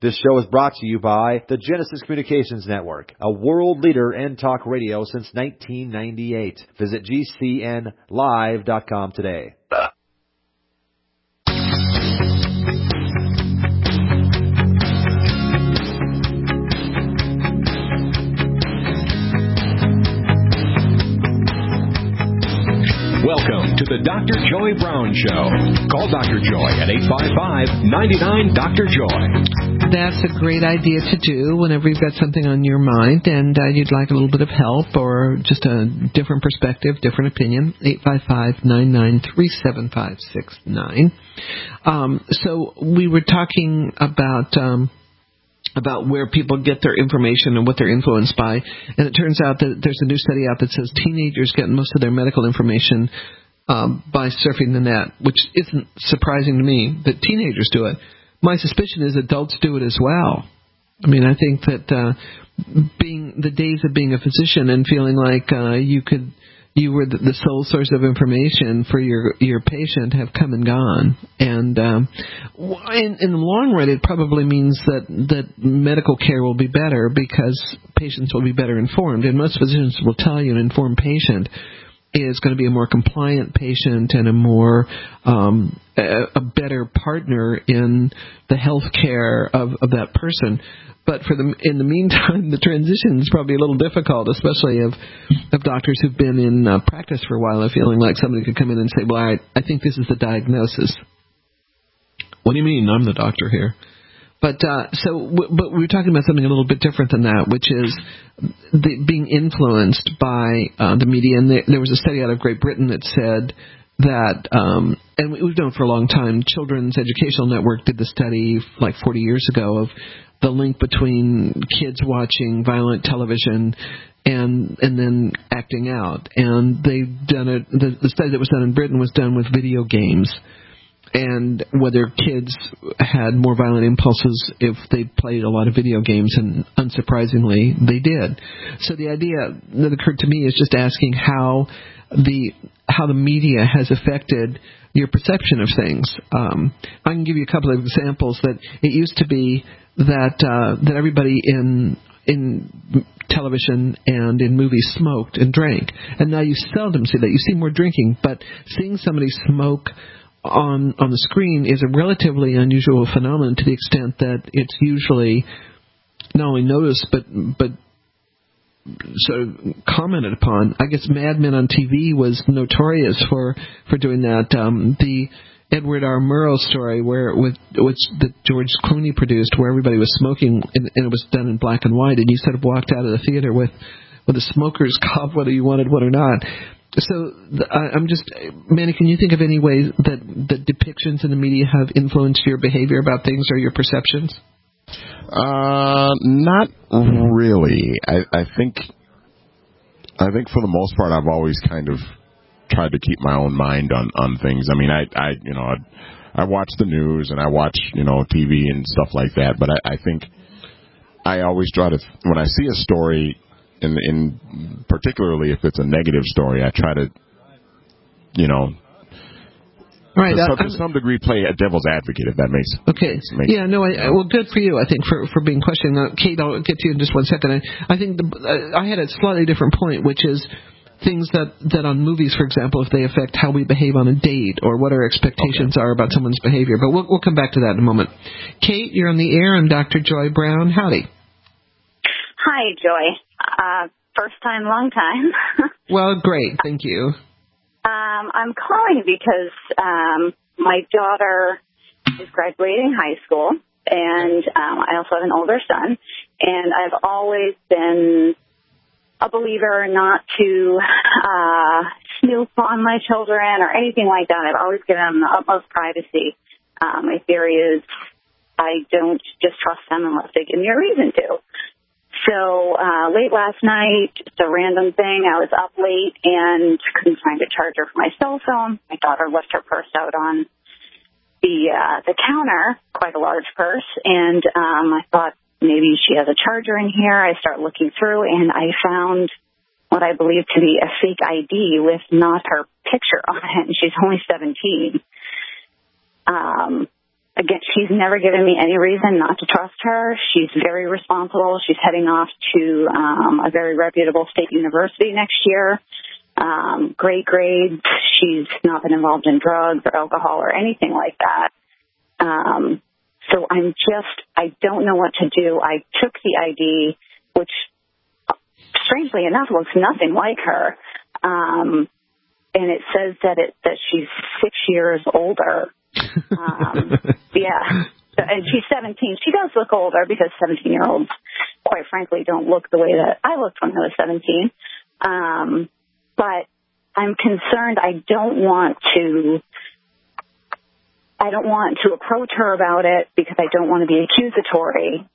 This show is brought to you by the Genesis Communications Network, a world leader in talk radio since 1998. Visit GCNlive.com today. Welcome to the Dr. Joy Brown Show. Call Dr. Joy at 855-99-DR-JOY. That's a great idea to do whenever you've got something on your mind and you'd like a little bit of help or just a different perspective, different opinion. 855-993-7569. So we were talking about where people get their information and what they're influenced by. And it turns out that there's a new study out that says teenagers get most of their medical information by surfing the net, which isn't surprising to me that teenagers do it. My suspicion is adults do it as well. I mean, I think that being the days of being a physician and feeling like you were the sole source of information for your patient have come and gone. And in the long run, it probably means that medical care will be better because patients will be better informed. And most physicians will tell you an informed patient is going to be a more compliant patient and a more a better partner in the health care of that person. But in the meantime, the transition is probably a little difficult, especially of doctors who've been in practice for a while and feeling like somebody could come in and say, well, I think this is the diagnosis. What do you mean? I'm the doctor here. But but we were talking about something a little bit different than that, which is being influenced by the media. And there was a study out of Great Britain that said that, and we've known for a long time, Children's Educational Network did the study like 40 years ago of the link between kids watching violent television and then acting out. And they've done it. The study that was done in Britain was done with video games, and whether kids had more violent impulses if they played a lot of video games, and unsurprisingly, they did. So the idea that occurred to me is just asking how the media has affected your perception of things. I can give you a couple of examples. That it used to be that everybody in television and in movies smoked and drank, and now you seldom see that. You see more drinking, but seeing somebody smoke on the screen is a relatively unusual phenomenon to the extent that it's usually not only noticed but sort of commented upon. I guess Mad Men on TV was notorious for doing that. The Edward R. Murrow story that George Clooney produced, where everybody was smoking and it was done in black and white, and you sort of walked out of the theater with a smoker's cough, whether you wanted one or not. So I'm just, Manny, can you think of any ways that depictions in the media have influenced your behavior about things or your perceptions? Not really. I think for the most part, I've always kind of tried to keep my own mind on things. I mean, I watch the news and I watch, TV and stuff like that, but I think I always try to, when I see a story, in particularly if it's a negative story, I try to, right, to some degree play a devil's advocate, if that makes sense. Okay. Yeah, no, well, good for you, I think, for being questioned. Kate, I'll get to you in just 1 second. I think I had a slightly different point, which is things that on movies, for example, if they affect how we behave on a date or what our expectations are about someone's behavior. But we'll come back to that in a moment. Kate, you're on the air. I'm Dr. Joy Brown. Howdy. Hi, Joy. First time, long time. Well, great. Thank you. I'm calling because my daughter is graduating high school, and I also have an older son, and I've always been a believer not to snoop on my children or anything like that. I've always given them the utmost privacy. My theory is I don't just trust them unless they give me a reason to. So late last night, just a random thing, I was up late and couldn't find a charger for my cell phone. My daughter left her purse out on the counter, quite a large purse, and I thought maybe she has a charger in here. I start looking through, and I found what I believe to be a fake ID with not her picture on it, and she's only 17. again, she's never given me any reason not to trust her. She's very responsible. She's heading off to a very reputable state university next year. Great grades. She's not been involved in drugs or alcohol or anything like that. So I don't know what to do. I took the ID, which strangely enough looks nothing like her. And it says that she's 6 years older. Yeah. And she's 17. She does look older because 17-year-olds, quite frankly, don't look the way that I looked when I was 17. But I'm concerned. I don't want to approach her about it because I don't want to be accusatory.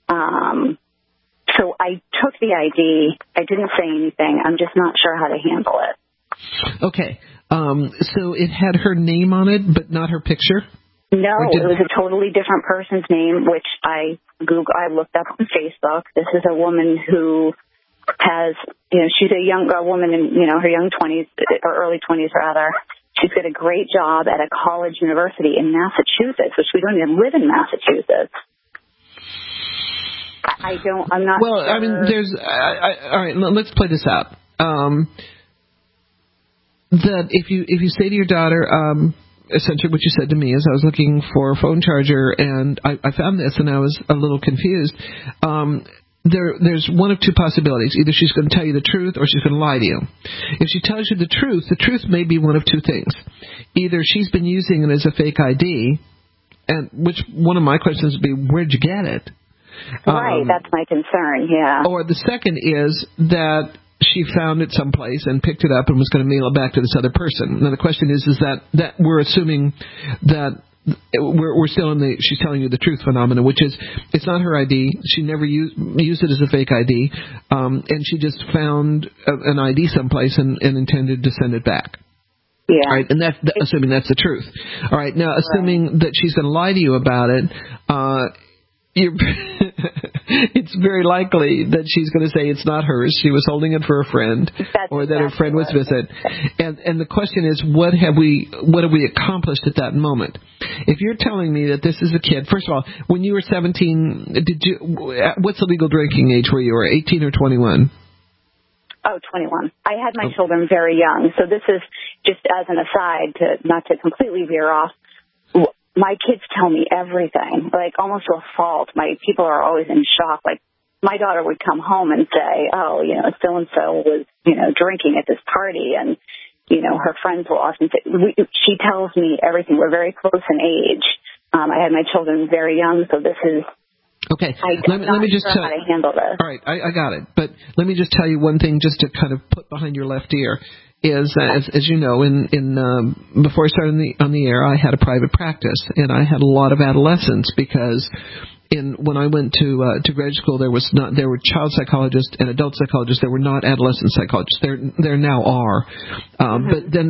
So I took the ID. I didn't say anything. I'm just not sure how to handle it. Okay. So it had her name on it, but not her picture? No, it was a totally different person's name, which I looked up on Facebook. This is a woman who has, she's a young woman in, her young 20s, or early 20s rather. She's got a great job at a college university in Massachusetts, which we don't even live in Massachusetts. I'm not Well, sure. I mean, all right, let's play this out. That if you say to your daughter, essentially what you said to me is I was looking for a phone charger and I found this and I was a little confused. There's one of two possibilities. Either she's going to tell you the truth or she's going to lie to you. If she tells you the truth may be one of two things. Either she's been using it as a fake ID, and which one of my questions would be, where'd you get it? Right, that's my concern, yeah. Or the second is that she found it someplace and picked it up and was going to mail it back to this other person. Now the question is that we're assuming that we're still in the she's telling you the truth phenomenon, which is it's not her ID. She never used it as a fake ID, and she just found an ID someplace and intended to send it back. Yeah. All right, and that's assuming that's the truth. All right, now assuming that she's going to lie to you about it, it's very likely that she's going to say it's not hers. She was holding it for a friend, or that her friend was visit. And the question is, what have we accomplished at that moment? If you're telling me that this is a kid, first of all, when you were 17, what's the legal drinking age where you were, 18 or 21? Oh, 21. I had my children very young, so this is just as an aside not to completely veer off. My kids tell me everything, like almost to a fault. My people are always in shock. Like my daughter would come home and say, "Oh, so-and-so was, drinking at this party," and her friends will often say, she tells me everything. We're very close in age. I had my children very young, so this is. Okay, let me just tell how to handle this. All right, I got it. But let me just tell you one thing, just to kind of put behind your left ear. Is as you know, before I started on the air, I had a private practice, and I had a lot of adolescents because when I went to grad school, there were child psychologists and adult psychologists. There were not adolescent psychologists. There now are, but then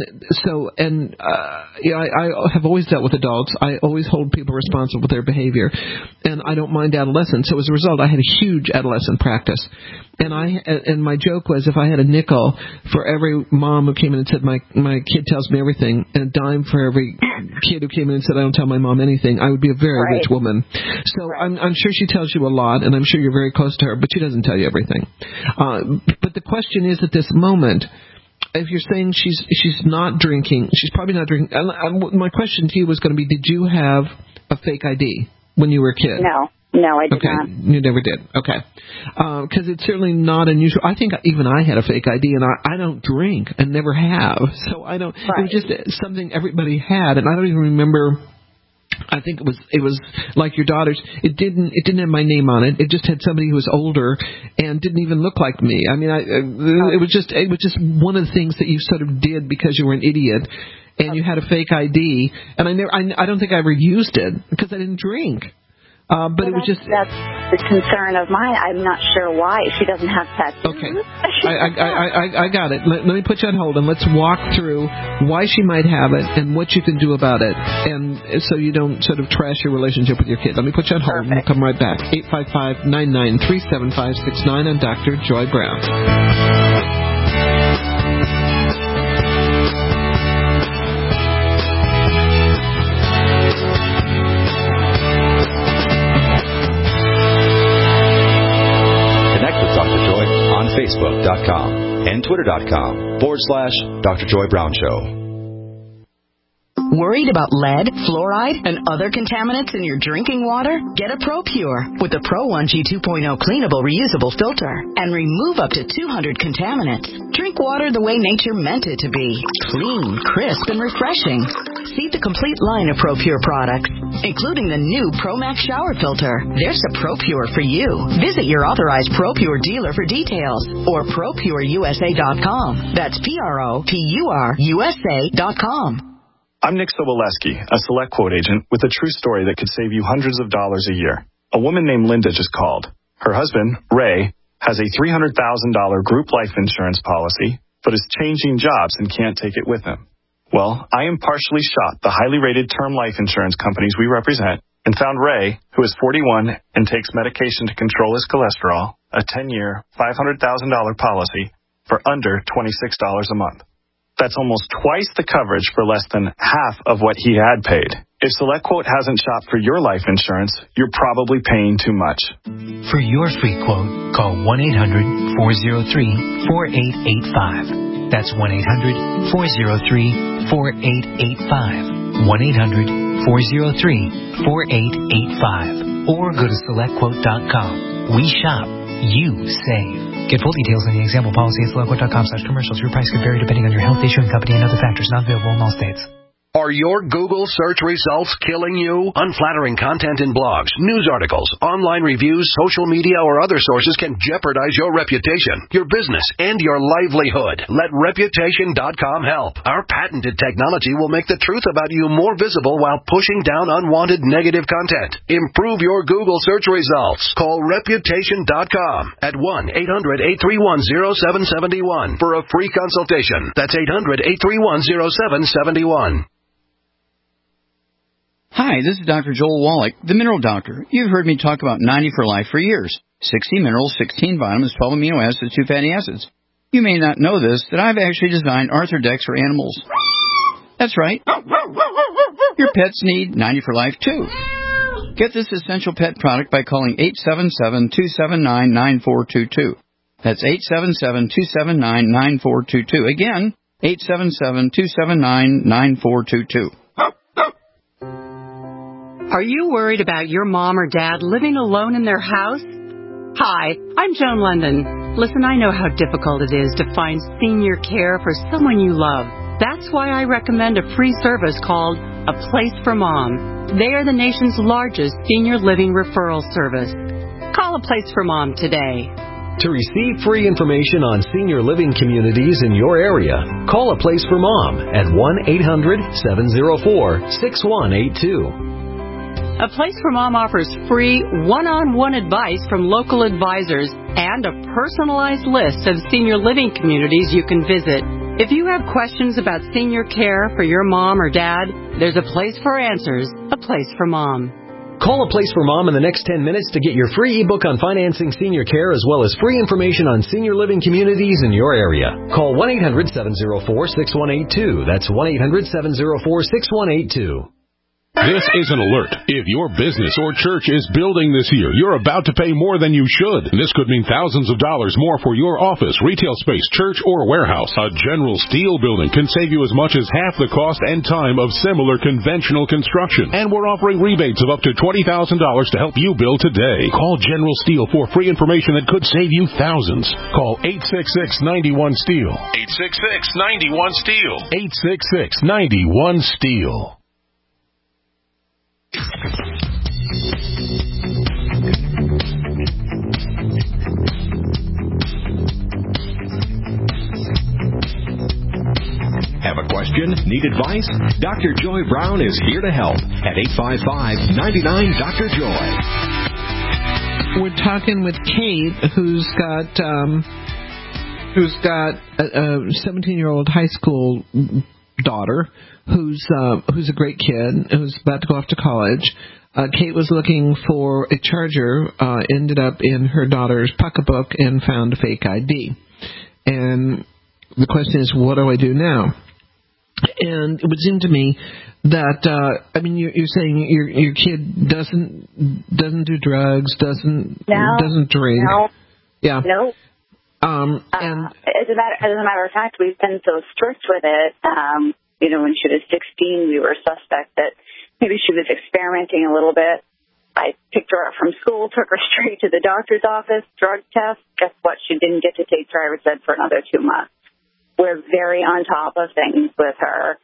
I have always dealt with adults. I always hold people responsible for their behavior, and I don't mind adolescents. So as a result, I had a huge adolescent practice. And my joke was, if I had a nickel for every mom who came in and said my kid tells me everything, and a dime for every kid who came in and said I don't tell my mom anything, I would be a very rich woman. So I'm sure she tells you a lot, and I'm sure you're very close to her, but she doesn't tell you everything. But the question is, at this moment, if you're saying she's not drinking, she's probably not drinking. My question to you was going to be, did you have a fake ID when you were a kid? No, I did not. You never did. Okay. Because it's certainly not unusual. I think even I had a fake ID, and I don't drink and never have. So I don't. Right. It was just something everybody had, and I don't even remember. I think it was like your daughter's. It didn't have my name on it. It just had somebody who was older and didn't even look like me. I mean, it was just one of the things that you sort of did because you were an idiot, and you had a fake ID. And I don't think I ever used it because I didn't drink. But it was just... That's the concern of mine. I'm not sure why. She doesn't have tattoos. Okay. I got it. Let me put you on hold, and let's walk through why she might have it and what you can do about it, and so you don't sort of trash your relationship with your kid. Let me put you on hold, and we'll come right back. 855-993-7569 on Dr. Joy Brown. Facebook.com and Twitter.com/Dr. Joy Brown Show. Worried about lead, fluoride, and other contaminants in your drinking water? Get a ProPure with the Pro 1G 2.0 cleanable, reusable filter and remove up to 200 contaminants. Drink water the way nature meant it to be. Clean, crisp, and refreshing. See the complete line of ProPure products, including the new ProMax shower filter. There's a ProPure for you. Visit your authorized ProPure dealer for details or ProPureUSA.com. That's ProPureUSA.com. I'm Nick Soboleski, a Select Quote agent with a true story that could save you hundreds of dollars a year. A woman named Linda just called. Her husband, Ray, has a $300,000 group life insurance policy, but is changing jobs and can't take it with him. Well, I impartially shot the highly rated term life insurance companies we represent and found Ray, who is 41 and takes medication to control his cholesterol, a 10-year, $500,000 policy for under $26 a month. That's almost twice the coverage for less than half of what he had paid. If SelectQuote hasn't shopped for your life insurance, you're probably paying too much. For your free quote, call 1-800-403-4885. That's 1-800-403-4885. 1-800-403-4885. Or go to SelectQuote.com. We shop. You save. Get full details in the example policy at SelectQuote.com/commercials. Your price could vary depending on your health, issue, and company and other factors. Not available in all states. Are your Google search results killing you? Unflattering content in blogs, news articles, online reviews, social media, or other sources can jeopardize your reputation, your business, and your livelihood. Let Reputation.com help. Our patented technology will make the truth about you more visible while pushing down unwanted negative content. Improve your Google search results. Call Reputation.com at 1-800-831-0771 for a free consultation. That's 800-831-0771. Hi, this is Dr. Joel Wallach, the Mineral Doctor. You've heard me talk about 90 for Life for years. 60 minerals, 16 vitamins, 12 amino acids, 2 fatty acids. You may not know this, that I've actually designed Arthrodex for animals. That's right. Your pets need 90 for Life, too. Get this essential pet product by calling 877-279-9422. That's 877-279-9422. Again, 877-279-9422. Are you worried about your mom or dad living alone in their house? Hi, I'm Joan London. Listen, I know how difficult it is to find senior care for someone you love. That's why I recommend a free service called A Place for Mom. They are the nation's largest senior living referral service. Call A Place for Mom today. To receive free information on senior living communities in your area, call A Place for Mom at 1-800-704-6182. A Place for Mom offers free one-on-one advice from local advisors and a personalized list of senior living communities you can visit. If you have questions about senior care for your mom or dad, there's a place for answers, A Place for Mom. Call A Place for Mom in the next 10 minutes to get your free ebook on financing senior care as well as free information on senior living communities in your area. Call 1-800-704-6182. That's 1-800-704-6182. This is an alert. If your business or church is building this year, you're about to pay more than you should. This could mean thousands of dollars more for your office, retail space, church, or warehouse. A General Steel building can save you as much as half the cost and time of similar conventional construction. And we're offering rebates of up to $20,000 to help you build today. Call General Steel for free information that could save you thousands. Call 866-91-STEEL. 866-91-STEEL. 866-91-STEEL. Have a question? Need advice? Dr. Joy Brown is here to help at 855-99-DR-JOY. We're talking with Kate, who's got a 17-year-old high school daughter who's a great kid who's about to go off to college. Kate was looking for a charger, ended up in her daughter's pocketbook and found a fake ID. And the question is, what do I do now? And it would seem to me that you're saying your kid doesn't do drugs, doesn't drink. No. Yeah. No. And as a matter of fact, we've been so strict with it. When she was 16, we were suspect that maybe she was experimenting a little bit. I picked her up from school, took her straight to the doctor's office, drug test. Guess what? She didn't get to take driver's ed for another 2 months. We're very on top of things with her.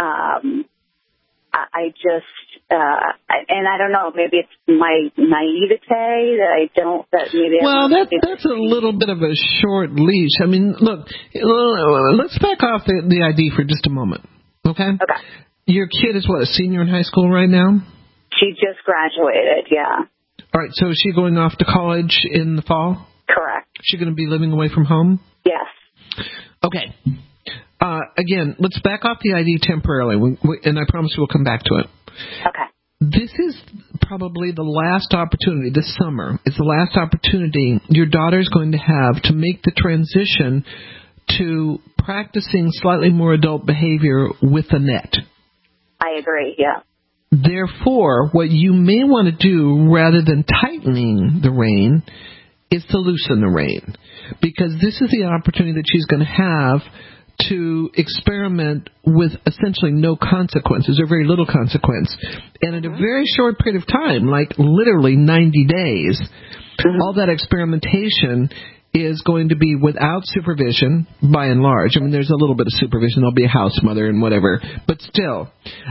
And I don't know, maybe it's my naivete that's a little bit of a short leash. I mean, look, let's back off the ID for just a moment, okay? Okay. Your kid is what, a senior in high school right now? She just graduated, yeah. All right, so is she going off to college in the fall? Correct. Is she going to be living away from home? Yes. Okay. Again, let's back off the ID temporarily, and I promise we'll come back to it. Okay. This is probably the last opportunity, this summer, it's the last opportunity your daughter's going to have to make the transition to practicing slightly more adult behavior with the net. I agree, yeah. Therefore, what you may want to do, rather than tightening the rein, is to loosen the rein. Because this is the opportunity that she's going to have to experiment with essentially no consequences or very little consequence. And in a very short period of time, like literally 90 days, all that experimentation is going to be without supervision, by and large. I mean, there's a little bit of supervision. There'll be a house mother and whatever. But still,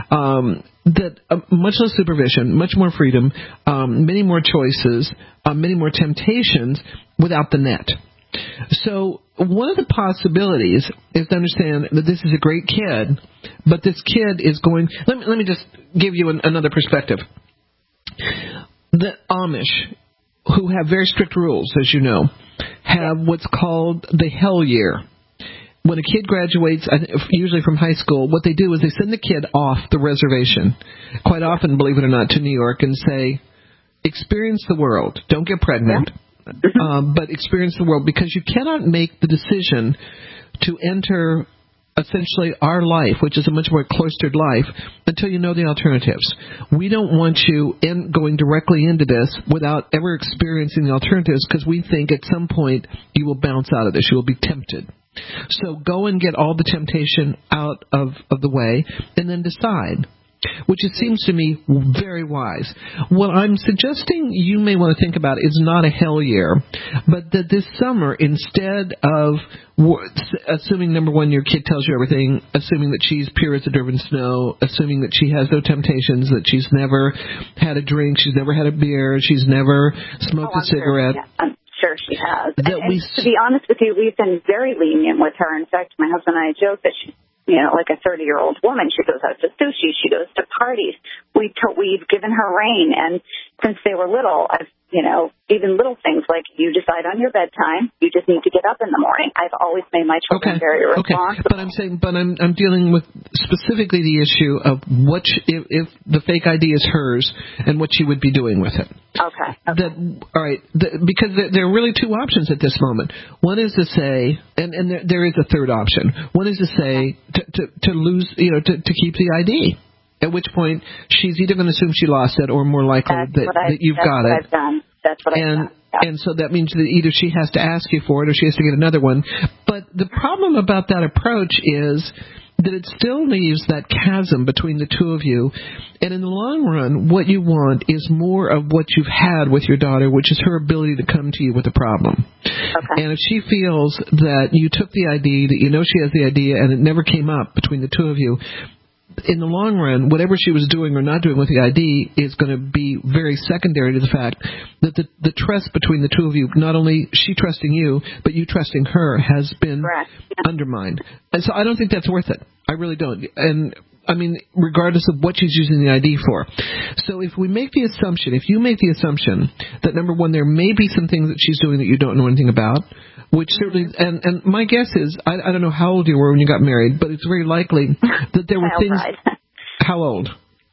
much less supervision, much more freedom, many more choices, many more temptations without the net. So one of the possibilities is to understand that this is a great kid, but this kid is going... Let me just give you another perspective. The Amish, who have very strict rules, as you know, have what's called the hell year. When a kid graduates, usually from high school, what they do is they send the kid off the reservation, quite often, believe it or not, to New York and say, experience the world. Don't get pregnant. But experience the world, because you cannot make the decision to enter essentially our life, which is a much more cloistered life, until you know the alternatives. We don't want you going directly into this without ever experiencing the alternatives, because we think at some point you will bounce out of this. You will be tempted. So go and get all the temptation out of the way and then decide. Which it seems to me very wise. What I'm suggesting you may want to think about is not a hell year, but that this summer, instead of assuming, number one, your kid tells you everything, assuming that she's pure as the driven snow, assuming that she has no temptations, that she's never had a drink, she's never had a beer, she's never smoked a cigarette. Sure. Yeah. I'm sure she has. And to be honest with you, we've been very lenient with her. In fact, my husband and I joke that she's like a 30-year-old woman. She goes out to sushi. She goes to parties. We've given her rein. And since they were little, even little things like you decide on your bedtime, you just need to get up in the morning. I've always made my children very responsible. But I'm dealing with specifically the issue of if the fake ID is hers and what she would be doing with it. Okay. All right. Because there are really two options at this moment. One is to say, and there is a third option. One is to say to lose, to keep the ID. At which point, she's either going to assume she lost it, or more likely that you've got it. I've done. That's what I've done. Yeah. And so that means that either she has to ask you for it, or she has to get another one. But the problem about that approach is that it still leaves that chasm between the two of you. And in the long run, what you want is more of what you've had with your daughter, which is her ability to come to you with a problem. Okay. And if she feels that you took the ID, that you know she has the idea, and it never came up between the two of you, in the long run, whatever she was doing or not doing with the ID is going to be very secondary to the fact that the trust between the two of you, not only she trusting you, but you trusting her, has been undermined. And so I don't think that's worth it. I really don't. And I mean, regardless of what she's using the ID for. So if you make the assumption that, number one, there may be some things that she's doing that you don't know anything about, which certainly, and my guess is, I don't know how old you were when you got married, but it's very likely that there were things. How old?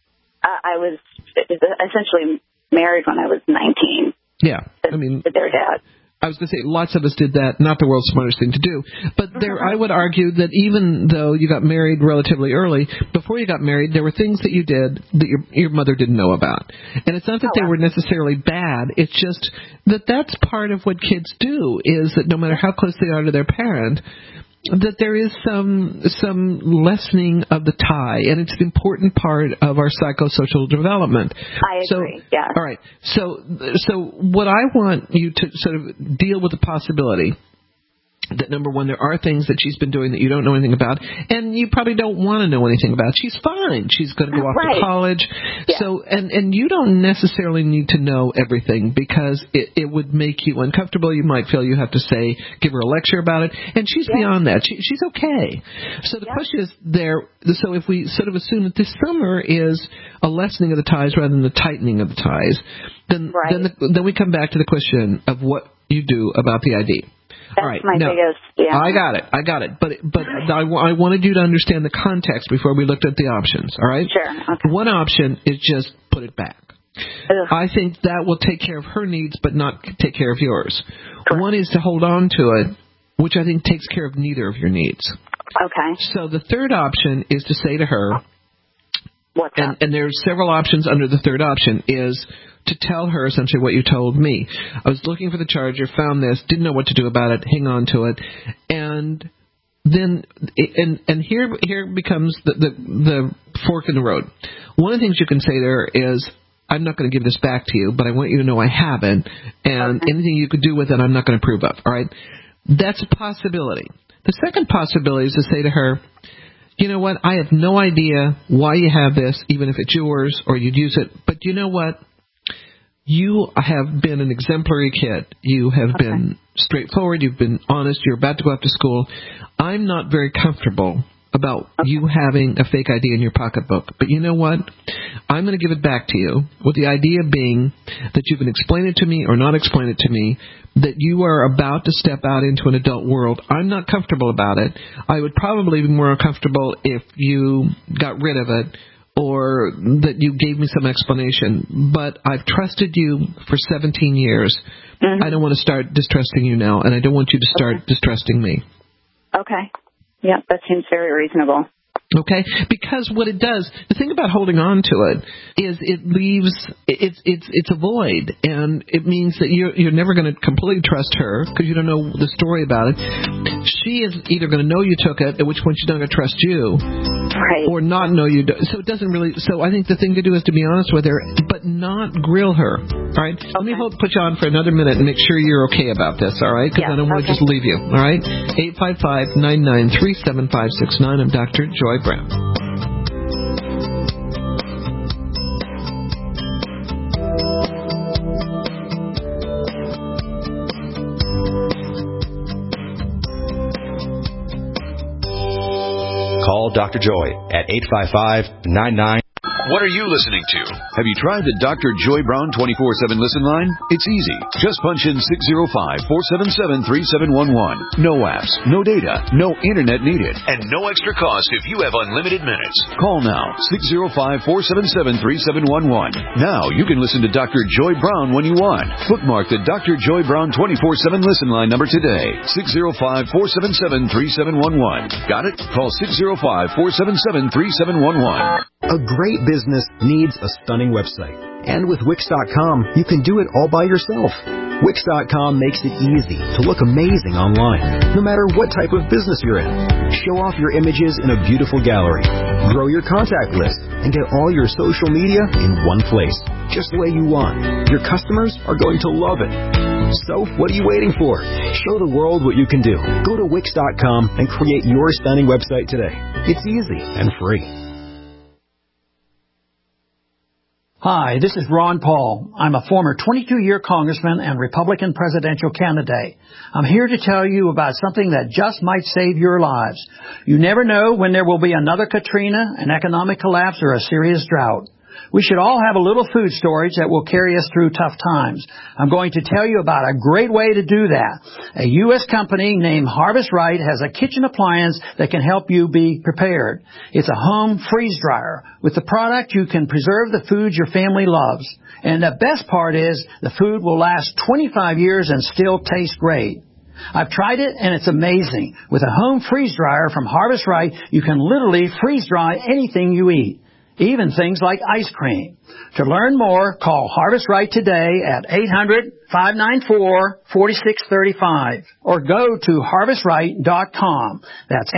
I was essentially married when I was 19. Yeah, I mean, to their dad. I was going to say lots of us did that, not the world's smartest thing to do. But I would argue that even though you got married relatively early, before you got married, there were things that you did that your mother didn't know about. And it's not that they were necessarily bad. It's just that that's part of what kids do, is that no matter how close they are to their parent, that there is some lessening of the tie, and it's an important part of our psychosocial development. I agree, yeah. All right. So what I want you to sort of deal with the possibility that, number one, there are things that she's been doing that you don't know anything about, and you probably don't want to know anything about. She's fine. She's going to go off to college. Yeah. So, and you don't necessarily need to know everything, because it would make you uncomfortable. You might feel you have to give her a lecture about it, and she's beyond that. She's okay. So the question is so if we sort of assume that this summer is a lessening of the ties rather than the tightening of the ties, then we come back to the question of what you do about the ID. That's all right. my now, biggest, I got it. But I wanted you to understand the context before we looked at the options, all right? Sure. Okay. One option is just put it back. I think that will take care of her needs but not take care of yours. Correct. One is to hold on to it, which I think takes care of neither of your needs. Okay. So the third option is to say to her, and there's several options under the third option, is to tell her essentially what you told me. I was looking for the charger, found this, didn't know what to do about it, hang on to it, and then and here becomes the fork in the road. One of the things you can say there is, I'm not going to give this back to you, but I want you to know I haven't, and anything you could do with it, I'm not going to approve of. All right? That's a possibility. The second possibility is to say to her, you know what, I have no idea why you have this, even if it's yours or you'd use it, but you know what? You have been an exemplary kid. You have been straightforward. You've been honest. You're about to go off to school. I'm not very comfortable about you having a fake ID in your pocketbook. But you know what? I'm going to give it back to you, with the idea being that you can explain it to me or not explain it to me, that you are about to step out into an adult world. I'm not comfortable about it. I would probably be more comfortable if you got rid of it, or that you gave me some explanation. But I've trusted you for 17 years. Mm-hmm. I don't want to start distrusting you now, and I don't want you to start distrusting me. Okay. Yeah, that seems very reasonable. Okay, because what it does, the thing about holding on to it is it leaves, it's a void, and it means that you're never going to completely trust her because you don't know the story about it. She is either going to know you took it, at which point she's not going to trust you, or not know you. So it doesn't really. So I think the thing to do is to be honest with her, but not grill her. All right. Okay. Let me put you on for another minute and make sure you're okay about this. All right, because I don't want to just leave you. All right. 855-993-7569. I'm Dr. Joy Brown. Call Dr. Joy at 855-99. What are you listening to? Have you tried the Dr. Joy Brown 24/7 listen line? It's easy. Just punch in 605-477-3711. No apps, no data, no internet needed, and no extra cost if you have unlimited minutes. Call now, 605-477-3711. Now you can listen to Dr. Joy Brown when you want. Bookmark the Dr. Joy Brown 24/7 listen line number today. 605-477-3711. Got it? Call 605-477-3711. A great business needs a stunning website. And with Wix.com, you can do it all by yourself. Wix.com makes it easy to look amazing online, no matter what type of business you're in. Show off your images in a beautiful gallery. Grow your contact list and get all your social media in one place, just the way you want. Your customers are going to love it. So, what are you waiting for? Show the world what you can do. Go to Wix.com and create your stunning website today. It's easy and free. Hi, this is Ron Paul. I'm a former 22-year congressman and Republican presidential candidate. I'm here to tell you about something that just might save your lives. You never know when there will be another Katrina, an economic collapse, or a serious drought. We should all have a little food storage that will carry us through tough times. I'm going to tell you about a great way to do that. A U.S. company named Harvest Right has a kitchen appliance that can help you be prepared. It's a home freeze dryer. With the product, you can preserve the food your family loves. And the best part is the food will last 25 years and still taste great. I've tried it, and it's amazing. With a home freeze dryer from Harvest Right, you can literally freeze dry anything you eat, even things like ice cream. To learn more, call Harvest Right today at 800-594-4635 or go to harvestright.com. That's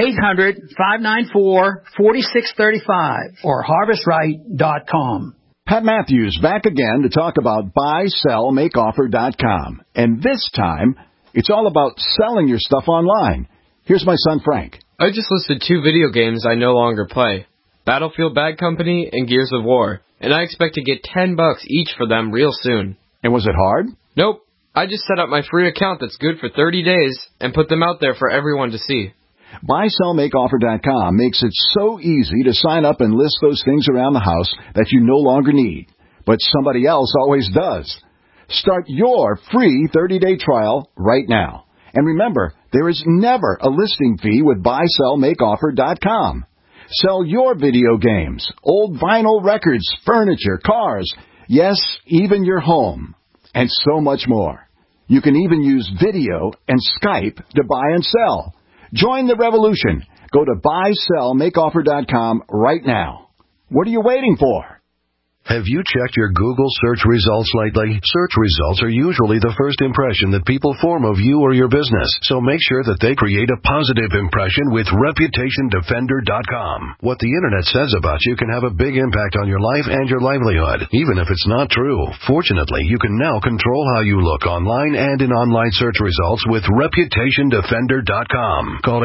800-594-4635 or harvestright.com. Pat Matthews back again to talk about buysellmakeoffer.com. And this time, it's all about selling your stuff online. Here's my son, Frank. I just listed 2 video games I no longer play, Battlefield Bad Company and Gears of War, and I expect to get $10 each for them real soon. And was it hard? Nope. I just set up my free account that's good for 30 days and put them out there for everyone to see. BuySellMakeOffer.com makes it so easy to sign up and list those things around the house that you no longer need, but somebody else always does. Start your free 30-day trial right now. And remember, there is never a listing fee with BuySellMakeOffer.com. Sell your video games, old vinyl records, furniture, cars, yes, even your home, and so much more. You can even use video and Skype to buy and sell. Join the revolution. Go to BuySellMakeOffer.com right now. What are you waiting for? Have you checked your Google search results lately? Search results are usually the first impression that people form of you or your business, so make sure that they create a positive impression with ReputationDefender.com. What the Internet says about you can have a big impact on your life and your livelihood, even if it's not true. Fortunately, you can now control how you look online and in online search results with ReputationDefender.com. Call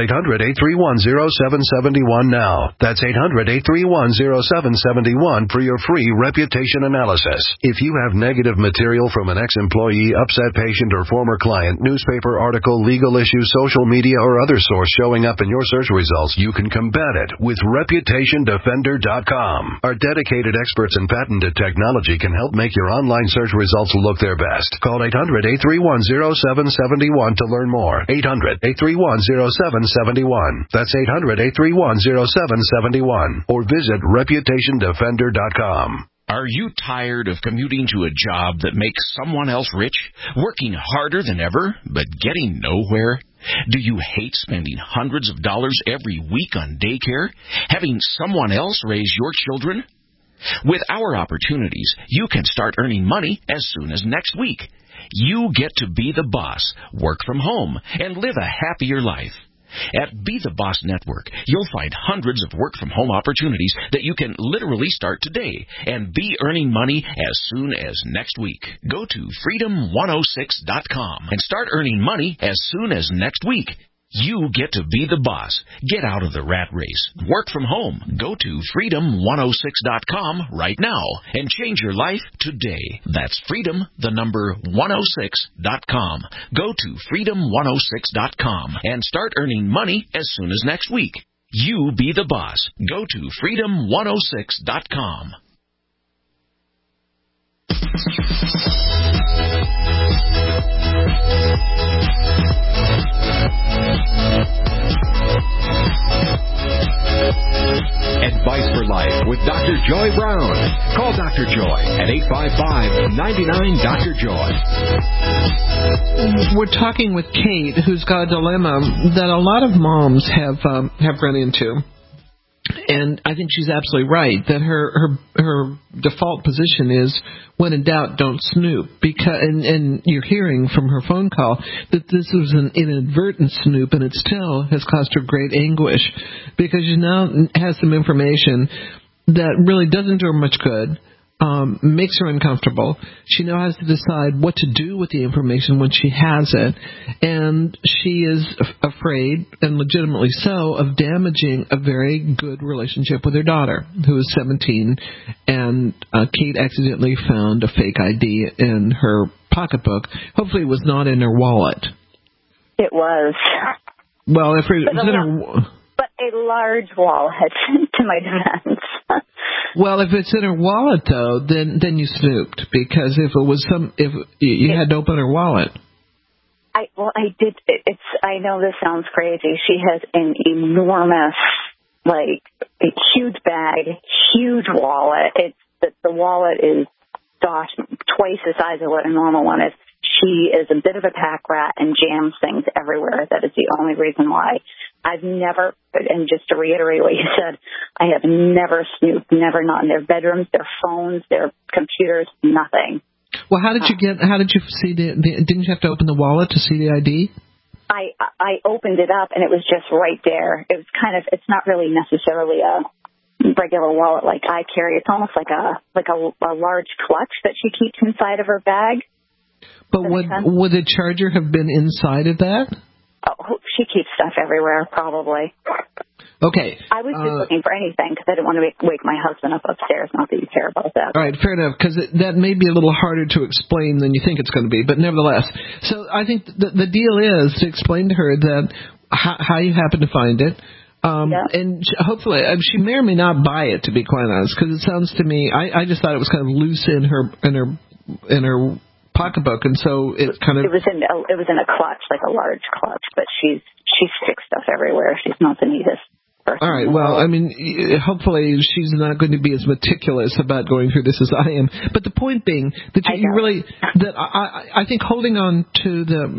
800-831-0771 now. That's 800-831-0771 for your free reputation analysis. If you have negative material from an ex-employee, upset patient, or former client, newspaper article, legal issue, social media, or other source showing up in your search results, you can combat it with ReputationDefender.com. Our dedicated experts in patented technology can help make your online search results look their best. Call 800-831-0771 to learn more. 800-831-0771. That's 800-831-0771. Or visit ReputationDefender.com. Are you tired of commuting to a job that makes someone else rich, working harder than ever, but getting nowhere? Do you hate spending hundreds of dollars every week on daycare, having someone else raise your children? With our opportunities, you can start earning money as soon as next week. You get to be the boss, work from home, and live a happier life. At Be the Boss Network, you'll find hundreds of work-from-home opportunities that you can literally start today and be earning money as soon as next week. Go to Freedom106.com and start earning money as soon as next week. You get to be the boss. Get out of the rat race. Work from home. Go to Freedom106.com right now and change your life today. That's Freedom106.com. Go to Freedom106.com and start earning money as soon as next week. You be the boss. Go to Freedom106.com. Advice for Life with Dr. Joy Brown. Call Dr. Joy at 855-99-DR-JOY. We're talking with Kate, who's got a dilemma that a lot of moms have run into. And I think she's absolutely right that her default position is, when in doubt, don't snoop. And you're hearing from her phone call that this was an inadvertent snoop, and it still has caused her great anguish because she now has some information that really doesn't do her much good, makes her uncomfortable. She now has to decide what to do with the information when she has it, and she is afraid, and legitimately so, of damaging a very good relationship with her daughter, who is 17, and Kate accidentally found a fake ID in her pocketbook. Hopefully it was not in her wallet. It was. Well, if it was in her... But a large wallet, to my defense. Well, if it's in her wallet, though, then you snooped, because if you had to open her wallet. I did. I know this sounds crazy. She has an enormous, like, a huge bag, huge wallet. The wallet is, gosh, twice the size of what a normal one is. She is a bit of a pack rat and jams things everywhere. That is the only reason why. I've never, and just to reiterate what you said, I have never snooped, never, not in their bedrooms, their phones, their computers, nothing. Well, how did you see didn't you have to open the wallet to see the ID? I opened it up and it was just right there. It was it's not really necessarily a regular wallet like I carry. It's almost like a large clutch that she keeps inside of her bag. But would the charger have been inside of that? Oh, she keeps stuff everywhere, probably. Okay. I was just looking for anything because I didn't want to wake my husband up upstairs. Not that you care about that. All right, fair enough, because that may be a little harder to explain than you think it's going to be, but nevertheless. So I think the deal is to explain to her that how you happen to find it. And hopefully, she may or may not buy it, to be quite honest, because it sounds to me, I just thought it was kind of loose in her pocketbook, and so it kind of... It was in a clutch, like a large clutch, but she sticks stuff everywhere. She's not the neatest person. All right, well, I mean, hopefully she's not going to be as meticulous about going through this as I am. But the point being that you really... that I think holding on to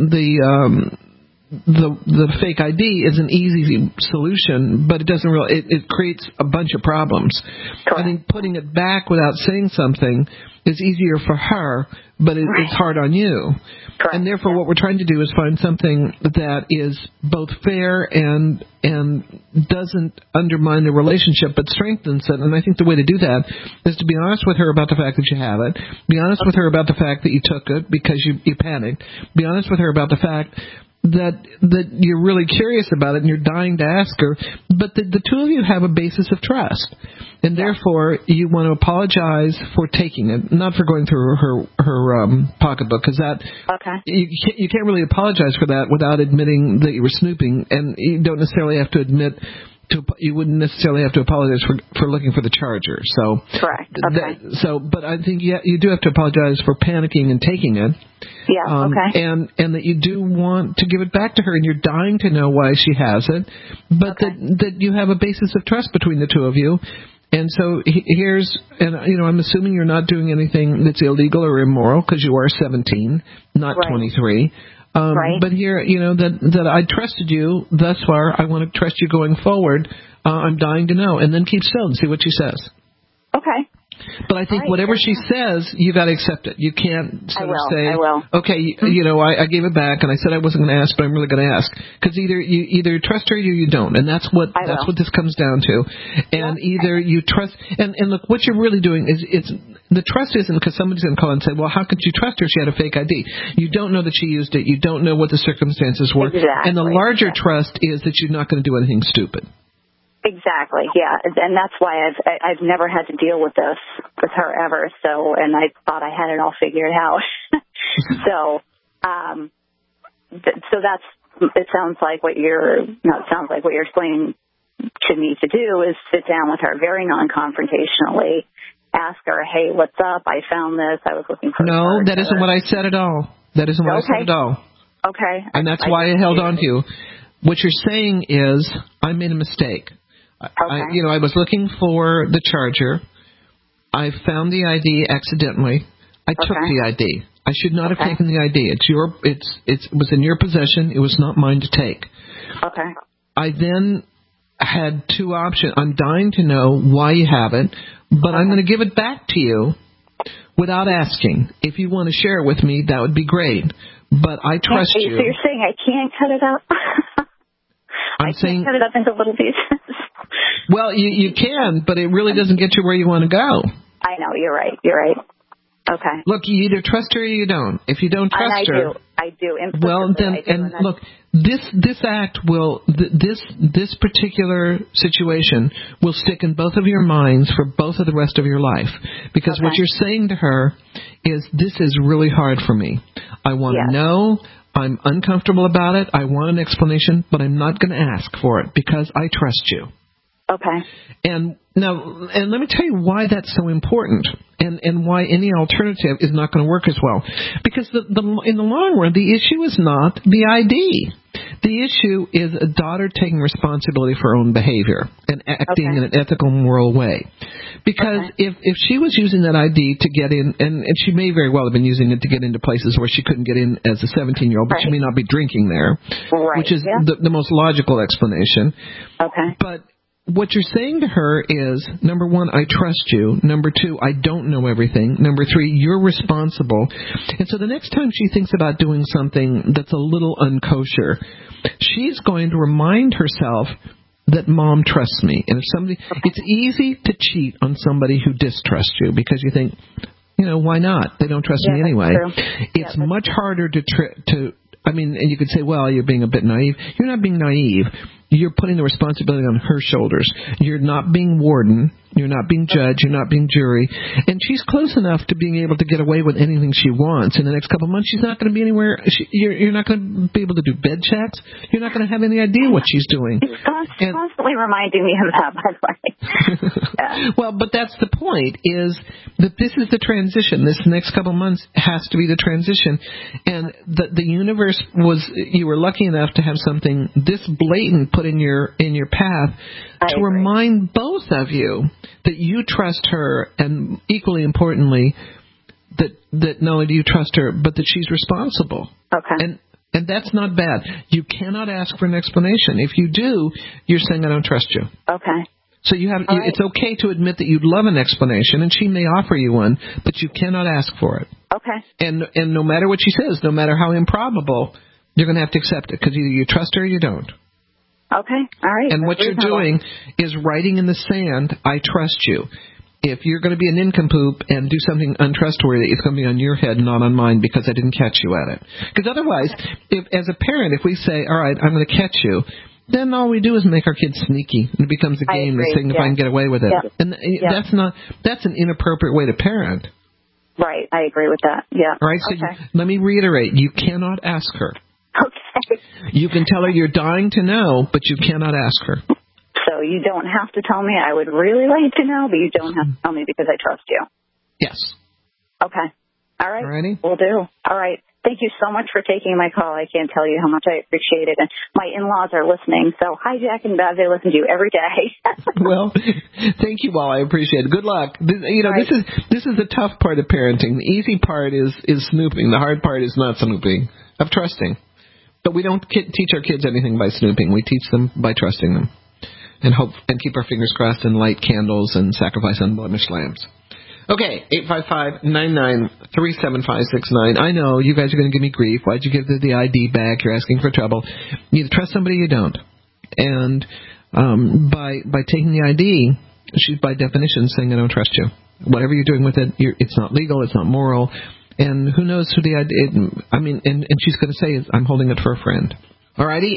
the fake ID is an easy solution, but it doesn't really... It creates a bunch of problems. Correct. I think putting it back without saying something is easier for her, but it's hard on you. Correct. And therefore what we're trying to do is find something that is both fair and doesn't undermine the relationship but strengthens it. And I think the way to do that is to be honest with her about the fact that you have it. Be honest with her about the fact that you took it because you panicked. Be honest with her about the fact that you're really curious about it and you're dying to ask her, but the two of you have a basis of trust, and therefore you want to apologize for taking it, not for going through her pocketbook, because that you can't really apologize for that without admitting that you were snooping, and you don't necessarily have to admit. You wouldn't necessarily have to apologize for looking for the charger. So correct. Okay. But I think you do have to apologize for panicking and taking it. Yeah. Okay. And that you do want to give it back to her, and you're dying to know why she has it, but that you have a basis of trust between the two of you. And so I'm assuming you're not doing anything that's illegal or immoral because you are 17, not 23. Right. But here, that I trusted you thus far. I want to trust you going forward. I'm dying to know. And then keep still and see what she says. Okay. But I think whatever she says, you got to accept it. You can't say, I will. Okay, I gave it back, and I said I wasn't going to ask, but I'm really going to ask. Because you either trust her or you don't. And that's what this comes down to. And either you trust, and look, what you're really doing is the trust isn't because somebody's going to call and say, well, how could you trust her? She had a fake ID. You don't know that she used it. You don't know what the circumstances were. Exactly. And the larger trust is that you're not going to do anything stupid. Exactly, yeah, and that's why I've never had to deal with this with her ever. So, and I thought I had it all figured out. So that's it. Sounds like what you're explaining to me to do is sit down with her very non-confrontationally, ask her, hey, what's up? I found this. I was looking for. No, that isn't what I said at all. That isn't what I said at all. Okay, and that's why I held on to you. What you're saying is I made a mistake. Okay. I was looking for the charger. I found the ID accidentally. I took the ID. I should not have taken the ID. It was in your possession. It was not mine to take. Okay. I then had two options. I'm dying to know why you have it, but I'm going to give it back to you without asking. If you want to share it with me, that would be great. But I trust you. So you're saying I can't cut it up? I can't cut it up into little pieces. Well, you can, but it really doesn't get you where you want to go. I know, you're right. Okay. Look, you either trust her or you don't. If you don't trust her, I do. Well, then, look, this act will, this particular situation will stick in both of your minds for both of the rest of your life. Because what you're saying to her is, this is really hard for me. I want to know. I'm uncomfortable about it. I want an explanation, but I'm not going to ask for it because I trust you. Okay. And let me tell you why that's so important, and why any alternative is not going to work as well. Because in the long run, the issue is not the ID. The issue is a daughter taking responsibility for her own behavior and acting in an ethical, moral way. Because if she was using that ID to get in, and she may very well have been using it to get into places where she couldn't get in as a 17-year-old, but she may not be drinking there, which is the most logical explanation. Okay. But what you're saying to her is, number one, I trust you. Number two, I don't know everything. Number three, you're responsible. And so the next time she thinks about doing something that's a little unkosher, she's going to remind herself that Mom trusts me. And if somebody, it's easy to cheat on somebody who distrusts you because you think, why not? They don't trust me anyway. It's much harder and you could say, well, you're being a bit naive. You're not being naive. You're putting the responsibility on her shoulders. You're not being warden. You're not being judge. You're not being jury. And she's close enough to being able to get away with anything she wants. In the next couple of months, she's not going to be anywhere. You're not going to be able to do bed checks. You're not going to have any idea what she's doing. She's constantly reminding me of that, by the way. Well, but that's the point, is that this is the transition. This next couple of months has to be the transition. And the universe you were lucky enough to have something this blatant put in your path to remind both of you that you trust her, and equally importantly, that not only do you trust her, but that she's responsible. Okay. And that's not bad. You cannot ask for an explanation. If you do, you're saying I don't trust you. Okay. So it's okay to admit that you'd love an explanation, and she may offer you one, but you cannot ask for it. Okay. And no matter what she says, no matter how improbable, you're going to have to accept it, because either you trust her or you don't. Okay, all right. And what you're doing is writing in the sand, I trust you. If you're going to be a nincompoop and do something untrustworthy, it's going to be on your head, not on mine, because I didn't catch you at it. Because otherwise, as a parent, if we say, all right, I'm going to catch you, then all we do is make our kids sneaky, and it becomes a game to signify and get away with it. Yeah. And that's an inappropriate way to parent. Right, I agree with that. Yeah. All right, so let me reiterate, you cannot ask her. Okay. You can tell her you're dying to know, but you cannot ask her. So you don't have to tell me. I would really like to know, but you don't have to tell me because I trust you. Yes. Okay. All right. Alrighty. Will do. All right. Thank you so much for taking my call. I can't tell you how much I appreciate it. And my in-laws are listening, so hi, Jack and Bev. They listen to you every day. Well, thank you, Wall. I appreciate it. Good luck. This is the tough part of parenting. The easy part is snooping. The hard part is not snooping, of trusting. But we don't teach our kids anything by snooping. We teach them by trusting them, and hope and keep our fingers crossed and light candles and sacrifice unblemished lambs. Okay, 855-99-37569. I know you guys are going to give me grief. Why'd you give the ID back? You're asking for trouble. You either trust somebody or you don't. And by taking the ID, she's by definition saying I don't trust you. Whatever you're doing with it, it's not legal. It's not moral. And who knows who the ID is. I mean, and she's going to say, I'm holding it for a friend. All righty,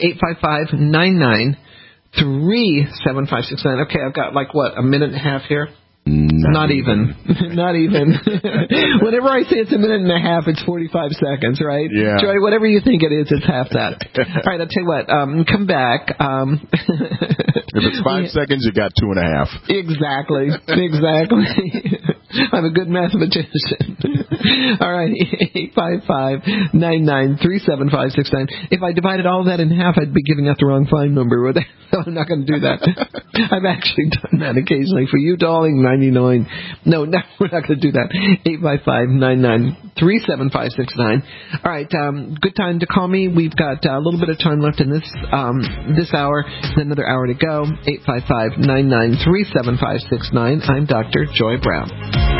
855-99-37569. Okay, I've got a minute and a half here. Not even. Not even. Whenever I say it's a minute and a half, it's 45 seconds, right? Yeah. Joy, whatever you think it is, it's half that. All right, I'll tell you what. Come back. If it's 5 seconds, you got 2.5. Exactly. I'm a good mathematician. All right, 855-99-37569. If I divided all that in half, I'd be giving out the wrong phone number. So I'm not going to do that. I've actually done that occasionally. For you, darling, 99. No, we're not going to do that. 855-99-37569. All right, good time to call me. We've got a little bit of time left in this hour. Then another hour to go. 855-99-37569. I'm Dr. Joy Brown.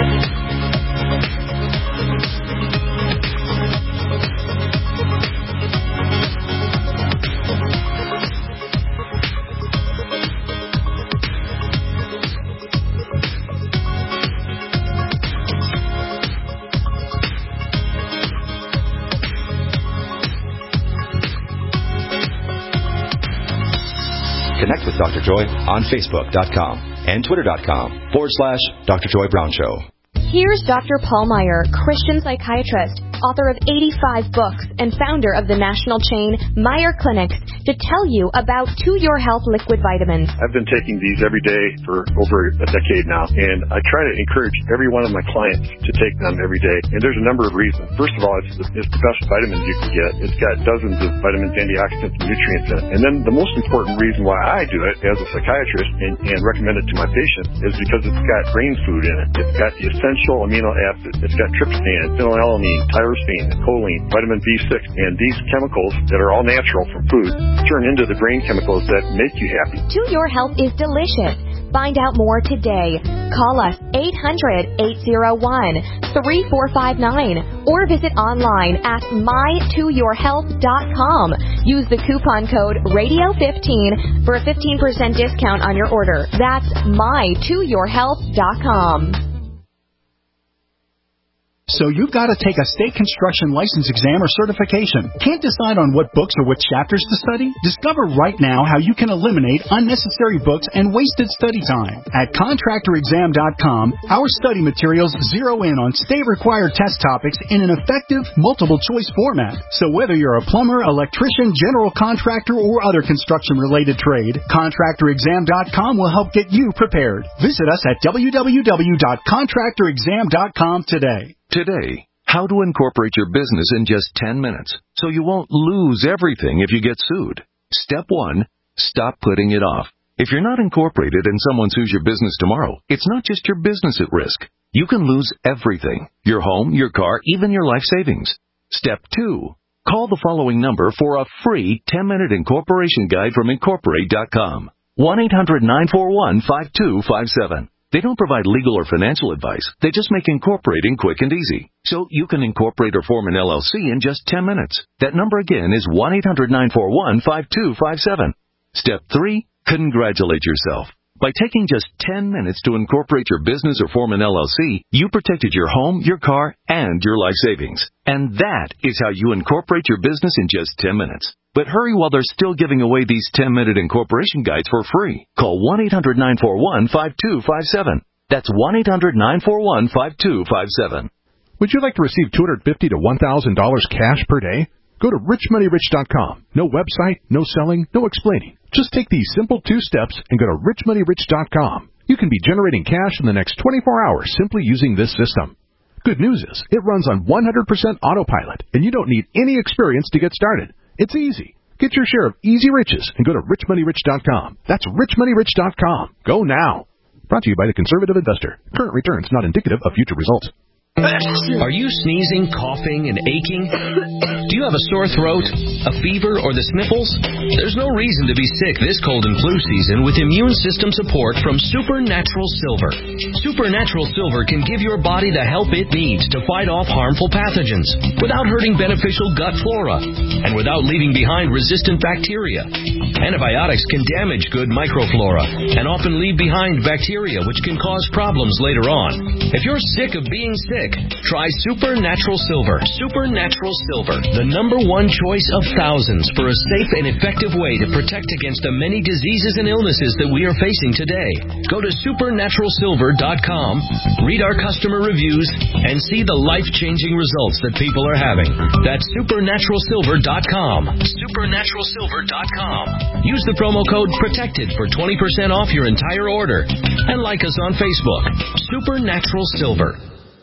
Connect with Dr. Joy on Facebook.com and Twitter.com/Dr. Joy Brown Show. Here's Dr. Paul Meyer, Christian psychiatrist, author of 85 books and founder of the national chain Meyer Clinics, to tell you about To Your Health liquid vitamins. I've been taking these every day for over a decade now, and I try to encourage every one of my clients to take them every day. And there's a number of reasons. First of all, it's the best vitamins you can get. It's got dozens of vitamins, antioxidants, and nutrients in it. And then the most important reason why I do it as a psychiatrist and recommend it to my patients is because it's got brain food in it. It's got the essential amino acids. It's got tryptophan, phenylalanine, tyrosine, choline, vitamin B6, and these chemicals that are all natural from food turn into the brain chemicals that make you happy. To Your Health is delicious. Find out more today. Call us 800-801-3459 or visit online at mytoyourhealth.com. Use the coupon code RADIO15 for a 15% discount on your order. That's mytoyourhealth.com. So you've got to take a state construction license exam or certification. Can't decide on what books or what chapters to study? Discover right now how you can eliminate unnecessary books and wasted study time. At contractorexam.com, our study materials zero in on state-required test topics in an effective, multiple-choice format. So whether you're a plumber, electrician, general contractor, or other construction-related trade, contractorexam.com will help get you prepared. Visit us at www.contractorexam.com today. Today, how to incorporate your business in just 10 minutes so you won't lose everything if you get sued. Step 1, stop putting it off. If you're not incorporated and someone sues your business tomorrow, it's not just your business at risk. You can lose everything: your home, your car, even your life savings. Step 2, call the following number for a free 10-minute incorporation guide from Incorporate.com. 1-800-941-5257. They don't provide legal or financial advice. They just make incorporating quick and easy. So you can incorporate or form an LLC in just 10 minutes. That number again is 1-800-941-5257. Step 3, congratulate yourself. By taking just 10 minutes to incorporate your business or form an LLC, you protected your home, your car, and your life savings. And that is how you incorporate your business in just 10 minutes. But hurry while they're still giving away these 10-minute incorporation guides for free. Call 1-800-941-5257. That's 1-800-941-5257. Would you like to receive $250 to $1,000 cash per day? Go to richmoneyrich.com. No website, no selling, no explaining. Just take these simple 2 steps and go to richmoneyrich.com. You can be generating cash in the next 24 hours simply using this system. Good news is, it runs on 100% autopilot, and you don't need any experience to get started. It's easy. Get your share of easy riches and go to richmoneyrich.com. That's richmoneyrich.com. Go now. Brought to you by the Conservative Investor. Current returns not indicative of future results. Are you sneezing, coughing, and aching? Do you have a sore throat, a fever, or the sniffles? There's no reason to be sick this cold and flu season with immune system support from Supernatural Silver. Supernatural Silver can give your body the help it needs to fight off harmful pathogens without hurting beneficial gut flora and without leaving behind resistant bacteria. Antibiotics can damage good microflora and often leave behind bacteria which can cause problems later on. If you're sick of being sick, try Supernatural Silver. Supernatural Silver, the #1 choice of thousands for a safe and effective way to protect against the many diseases and illnesses that we are facing today. Go to supernaturalsilver.com, read our customer reviews, and see the life-changing results that people are having. That's supernaturalsilver.com. Supernaturalsilver.com. Use the promo code PROTECTED for 20% off your entire order. And like us on Facebook. Supernatural Silver.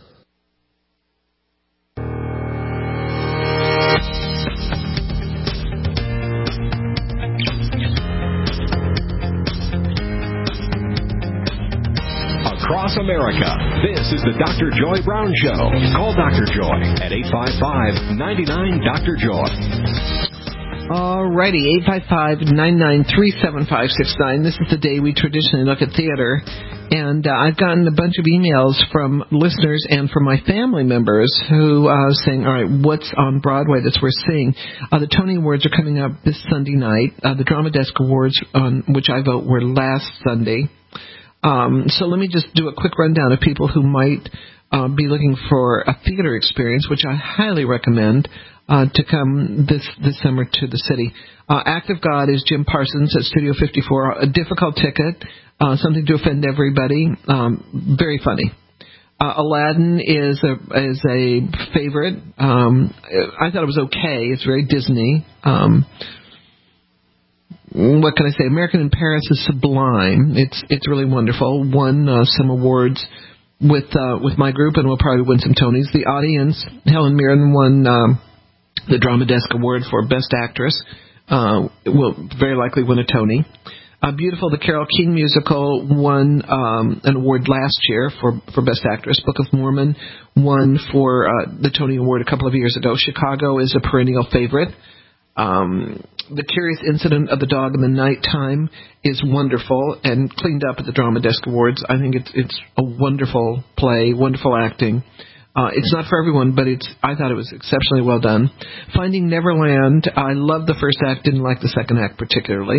Across America, this is the Dr. Joy Brown Show. Call Dr. Joy at 855-99-DR-JOY. Alrighty, 855-993-7569. This is the day we traditionally look at theater. And I've gotten a bunch of emails from listeners and from my family members who are saying, all right, what's on Broadway that's worth seeing? The Tony Awards are coming up this Sunday night. The Drama Desk Awards, on which I vote, were last Sunday. So let me just do a quick rundown of people who might be looking for a theater experience, which I highly recommend to come this summer to the city. Act of God is Jim Parsons at Studio 54. A difficult ticket, something to offend everybody. Very funny. Aladdin is a favorite. I thought it was okay. It's very Disney. What can I say? American in Paris is sublime. It's really wonderful. Won some awards with my group, and will probably win some Tonys. The Audience, Helen Mirren won the Drama Desk Award for Best Actress. Will very likely win a Tony. Beautiful, the Carole King musical, won an award last year for Best Actress. Book of Mormon won for the Tony Award a couple of years ago. Chicago is a perennial favorite. The Curious Incident of the Dog in the Nighttime is wonderful and cleaned up at the Drama Desk Awards. I think it's a wonderful play, wonderful acting. It's not for everyone, but I thought it was exceptionally well done. Finding Neverland, I loved the first act, didn't like the second act particularly.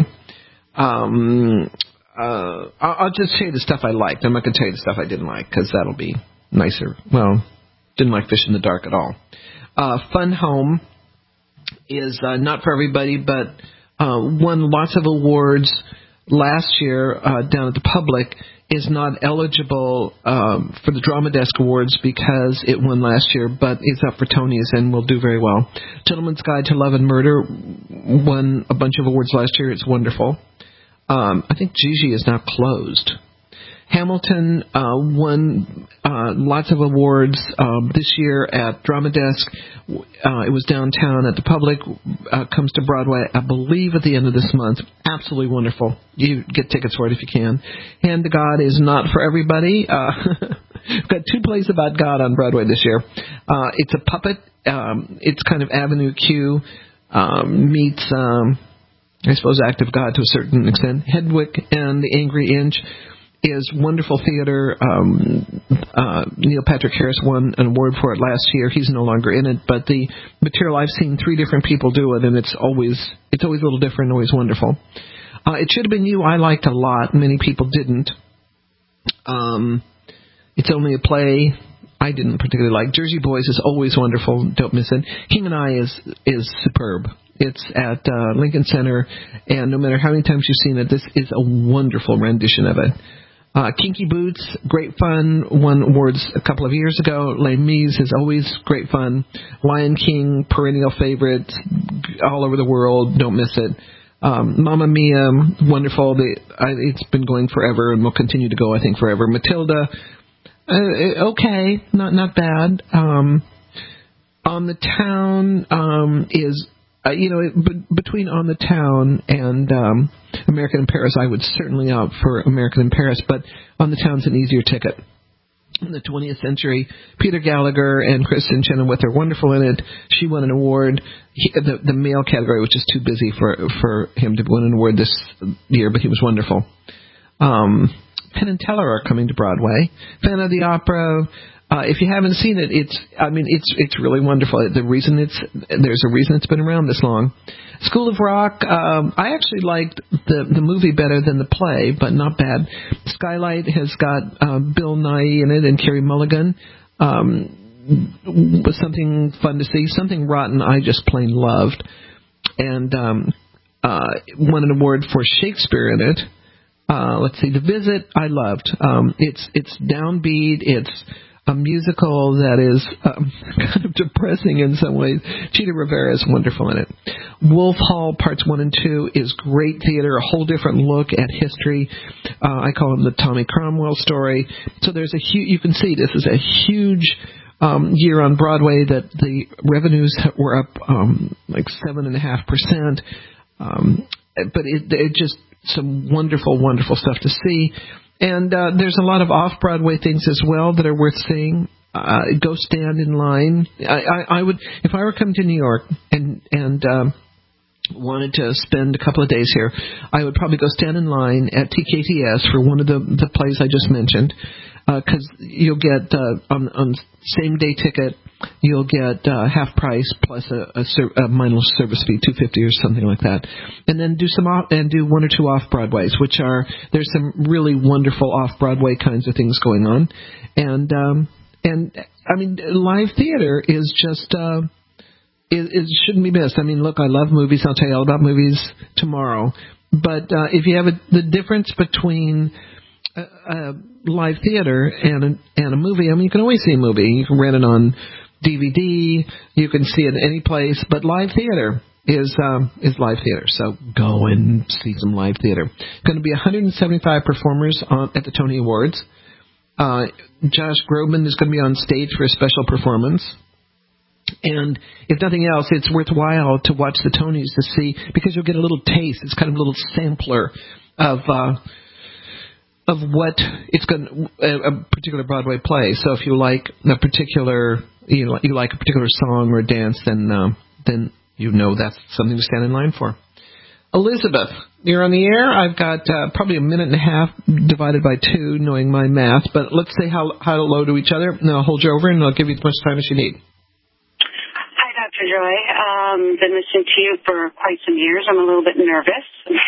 I'll just tell you the stuff I liked. I'm not going to tell you the stuff I didn't like, because that'll be nicer. Well, didn't like Fish in the Dark at all. Fun Home is not for everybody, but won lots of awards last year down at the Public. Is not eligible for the Drama Desk Awards because it won last year, but is up for Tonys and will do very well. Gentleman's Guide to Love and Murder won a bunch of awards last year. It's wonderful. I think Gigi is now closed. Hamilton won lots of awards this year at Drama Desk. It was downtown at the Public. Comes to Broadway, I believe, at the end of this month. Absolutely wonderful. You get tickets for it if you can. Hand to God is not for everybody. We've got 2 plays about God on Broadway this year. It's a puppet. It's kind of Avenue Q meets, I suppose, Act of God to a certain extent. Hedwig and the Angry Inch is wonderful theater. Neil Patrick Harris won an award for it last year. He's no longer in it, but the material, I've seen 3 different people do it, and it's always a little different, always wonderful. It Should Have Been You, I liked a lot. Many people didn't. It's only a play I didn't particularly like. Jersey Boys is always wonderful. Don't miss it. King and I is superb. It's at Lincoln Center, and no matter how many times you've seen it, this is a wonderful rendition of it. Kinky Boots, great fun, won awards a couple of years ago. Les Mis is always great fun. Lion King, perennial favorite, all over the world, don't miss it. Mamma Mia, wonderful. It's been going forever and will continue to go, I think, forever. Matilda, okay, not bad. On the Town is... between On the Town and American in Paris, I would certainly opt for American in Paris, but On the Town's an easier ticket. In the 20th Century, Peter Gallagher and Kristen Chenoweth are wonderful in it. She won an award, the male category, which is too busy for him to win an award this year, but he was wonderful. Penn and Teller are coming to Broadway. Phantom of the Opera. If you haven't seen it, it's really wonderful. There's a reason it's been around this long. School of Rock, I actually liked the movie better than the play, but not bad. Skylight has got Bill Nighy in it and Carey Mulligan. Was something fun to see. Something Rotten I just plain loved. And won an award for Shakespeare in it. Let's see, The Visit I loved. It's downbeat. It's a musical that is kind of depressing in some ways. Chita Rivera is wonderful in it. Wolf Hall Parts 1 and 2 is great theater, a whole different look at history. I call them the Tommy Cromwell story. So there's you can see this is a huge year on Broadway that the revenues were up like 7.5%. But it just some wonderful, wonderful stuff to see. And there's a lot of off-Broadway things as well that are worth seeing. Go stand in line. I would, if I were coming to New York and wanted to spend a couple of days here, I would probably go stand in line at TKTS for one of the plays I just mentioned, because you'll get on same-day ticket, you'll get half price plus a mindless service fee, $2.50 or something like that, and then do one or two off Broadways, there's some really wonderful off Broadway kinds of things going on, and I mean live theater is just it shouldn't be missed. I mean, look, I love movies. I'll tell you all about movies tomorrow, but if you have the difference between live theater and a movie, I mean, you can always see a movie. You can rent it on DVD. You can see it any place. But live theater is live theater. So go and see some live theater. Going to be 175 performers at the Tony Awards. Josh Groban is going to be on stage for a special performance. And if nothing else, it's worthwhile to watch the Tonys to see, because you'll get a little taste. It's kind of a little sampler of what it's going a particular Broadway play. So if you like a particular you like a particular song or dance, then you know that's something to stand in line for. Elizabeth, you're on the air. I've got probably a minute and a half divided by 2, knowing my math. But let's say hello to each other, and I'll hold you over, and I'll give you as much time as you need. Dr. Joy. Been listening to you for quite some years. I'm a little bit nervous.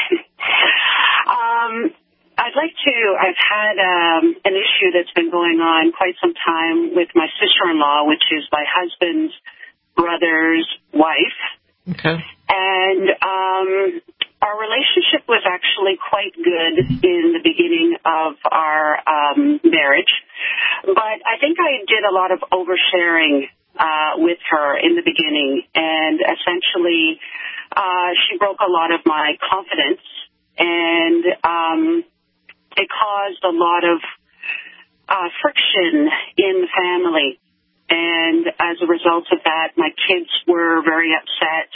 I've had an issue that's been going on quite some time with my sister-in-law, which is my husband's brother's wife. Okay. And our relationship was actually quite good in the beginning of our marriage. But I think I did a lot of oversharing with her in the beginning, and essentially she broke a lot of my confidence, and it caused a lot of friction in the family. And as a result of that, my kids were very upset.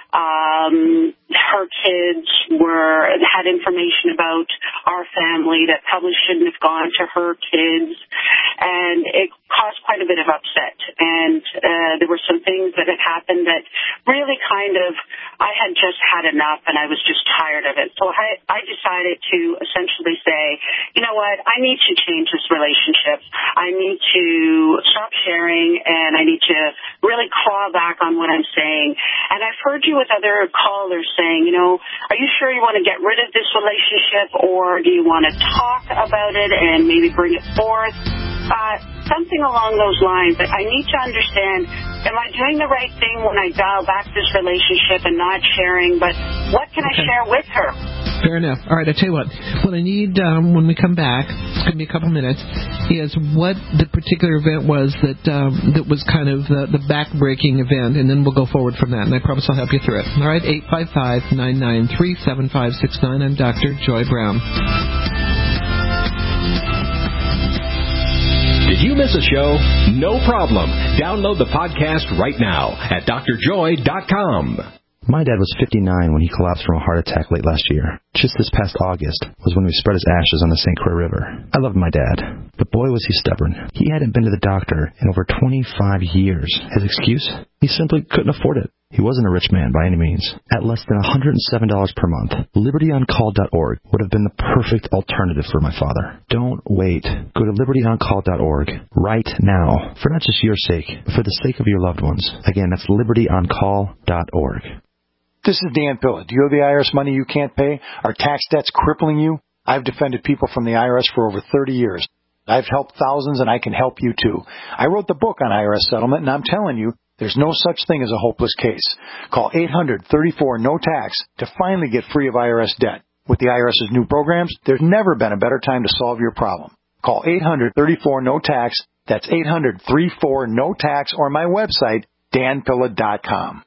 Her kids had information about our family that probably shouldn't have gone to her kids, and it caused quite a bit of upset. And there were some things that had happened that really I had just had enough, and I was just tired of it. So I decided to essentially say, you know what, I need to change this relationship. I need to stop sharing, and I need to really claw back on what I'm saying. And I've heard you with other callers saying, are you sure you want to get rid of this relationship, or do you want to talk about it and maybe bring it forth? Something along those lines. But I need to understand, am I doing the right thing when I dial back this relationship and not sharing? But what can I share with her? Fair enough. All right, I'll tell you what I need when we come back, it's going to be a couple minutes, is what the particular event was that was kind of the back-breaking event, and then we'll go forward from that, and I promise I'll help you through it. All right, 855-993-7569. I'm Dr. Joy Brown. Did you miss a show? No problem. Download the podcast right now at drjoy.com. My dad was 59 when he collapsed from a heart attack late last year. Just this past August was when we spread his ashes on the St. Croix River. I loved my dad, but boy was he stubborn. He hadn't been to the doctor in over 25 years. His excuse? He simply couldn't afford it. He wasn't a rich man by any means. At less than $107 per month, LibertyOnCall.org would have been the perfect alternative for my father. Don't wait. Go to LibertyOnCall.org right now, for not just your sake, but for the sake of your loved ones. Again, that's LibertyOnCall.org. This is Dan Pilla. Do you owe the IRS money you can't pay? Are tax debts crippling you? I've defended people from the IRS for over 30 years. I've helped thousands, and I can help you too. I wrote the book on IRS settlement, and I'm telling you, there's no such thing as a hopeless case. Call 800-34-NO-TAX to finally get free of IRS debt. With the IRS's new programs, there's never been a better time to solve your problem. Call 800-34-NO-TAX. That's 800-34-NO-TAX, or my website, danpilla.com.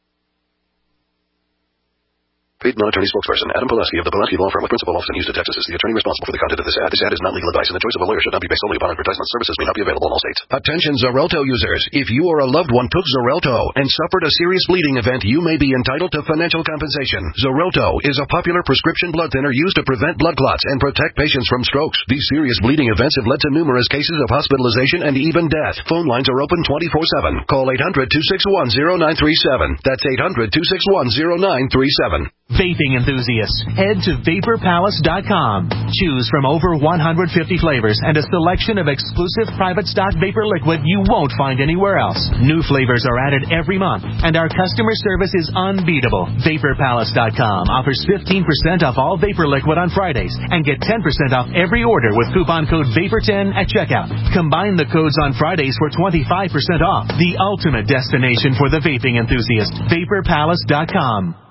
Paid non-attorney spokesperson Adam Pulaski of the Pulaski Law Firm with principal office in Houston, Texas, is the attorney responsible for the content of this ad. This ad is not legal advice, and the choice of a lawyer should not be based solely upon advertisement. Services may not be available in all states. Attention Xarelto users. If you or a loved one took Xarelto and suffered a serious bleeding event, you may be entitled to financial compensation. Xarelto is a popular prescription blood thinner used to prevent blood clots and protect patients from strokes. These serious bleeding events have led to numerous cases of hospitalization and even death. Phone lines are open 24/7. Call 800-261-0937. That's 800-261-0937. Vaping enthusiasts, head to VaporPalace.com. Choose from over 150 flavors and a selection of exclusive private stock vapor liquid you won't find anywhere else. New flavors are added every month, and our customer service is unbeatable. VaporPalace.com offers 15% off all vapor liquid on Fridays and get 10% off every order with coupon code VAPOR10 at checkout. Combine the codes on Fridays for 25% off. The ultimate destination for the vaping enthusiast. VaporPalace.com.